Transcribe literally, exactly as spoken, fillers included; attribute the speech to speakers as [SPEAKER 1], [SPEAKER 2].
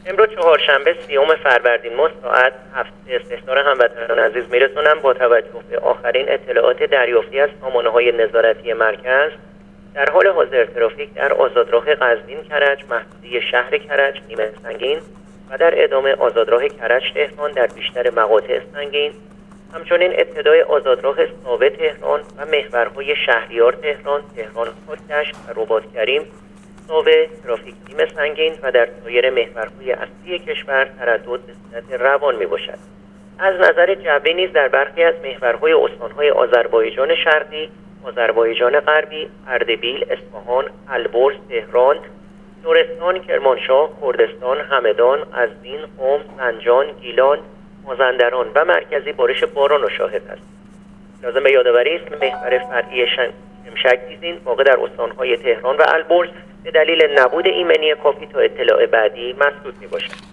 [SPEAKER 1] امروز چهارشنبه سیوم فروردین ماه ساعت هفت استحضار هموطنان عزیز میرسونم با توجه به آخرین اطلاعات دریافتی از سامانه‌های نظارتی مرکز. در حال حاضر ترافیک در آزادراه قزوین کرج، محدوده شهر کرج نیمه سنگین و در ادامه آزادراه کرج تهران در بیشتر مقاطع سنگین، همچنین ابتدای آزادراه ساوه تهران و محورهای شهریار تهران، تهران خودکش و رباط کریم ساوه ترافیک نیمه سنگین و در سایر محورهای اصلی کشور تردد به صورت روان می باشد. از نظر جوی نیز در برخی از محورهای استانهای آذربایجان شرقی، آذربایجان غربی، اردبیل، اصفهان، البرز، تهران، لرستان، کرمانشاه، کردستان، همدان، قزوین، قم، زنجان، گیلان، مازندران و مرکزی بارش باران را شاهد است. لازم به یادآوری است محور فرعی شمشک دیزین واقع در استانهای تهران و البرز به دلیل نبود ایمنی کافی تا اطلاع بعدی مسدود می‌باشد.